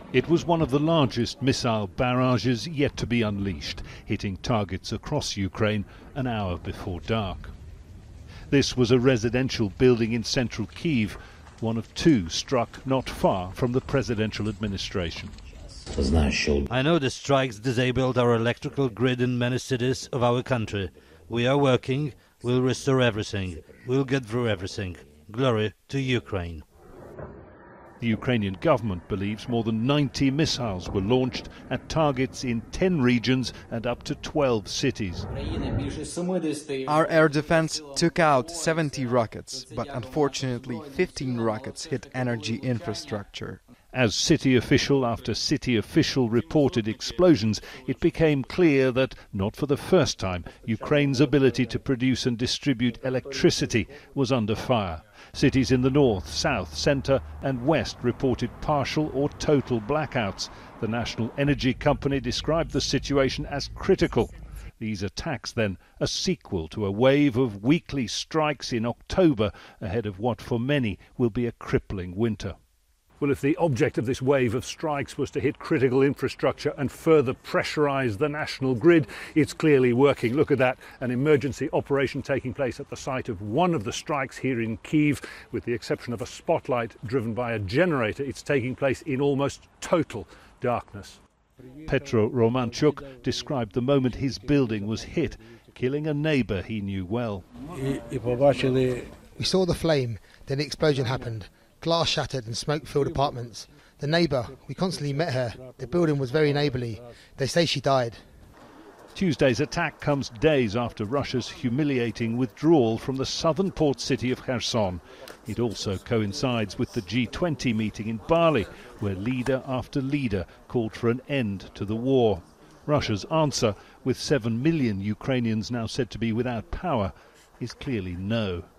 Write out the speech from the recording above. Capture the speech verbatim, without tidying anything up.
It was one of the largest missile barrages yet to be unleashed, hitting targets across Ukraine an hour before dark. This was a residential building in central Kyiv, one of two struck not far from the presidential administration. I know the strikes disabled our electrical grid in many cities of our country. We are working, we'll restore everything, we'll get through everything. Glory to Ukraine. The Ukrainian government believes more than ninety missiles were launched at targets in ten regions and up to twelve cities. Our air defense took out seventy rockets, but unfortunately fifteen rockets hit energy infrastructure. As city official after city official reported explosions, it became clear that, not for the first time, Ukraine's ability to produce and distribute electricity was under fire. Cities in the north, south, centre and west reported partial or total blackouts. The National Energy Company described the situation as critical. These attacks, then, a sequel to a wave of weekly strikes in October ahead of what for many will be a crippling winter. Well, if the object of this wave of strikes was to hit critical infrastructure and further pressurise the national grid, it's clearly working. Look at that, an emergency operation taking place at the site of one of the strikes here in Kyiv. With the exception of a spotlight driven by a generator, it's taking place in almost total darkness. Petro Romanchuk described the moment his building was hit, killing a neighbour he knew well. We saw the flame, then the explosion happened. Glass shattered and smoke-filled apartments. The neighbour, we constantly met her. The building was very neighbourly. They say she died. Tuesday's attack comes days after Russia's humiliating withdrawal from the southern port city of Kherson. It also coincides with the G twenty meeting in Bali, where leader after leader called for an end to the war. Russia's answer, with seven million Ukrainians now said to be without power, is clearly no.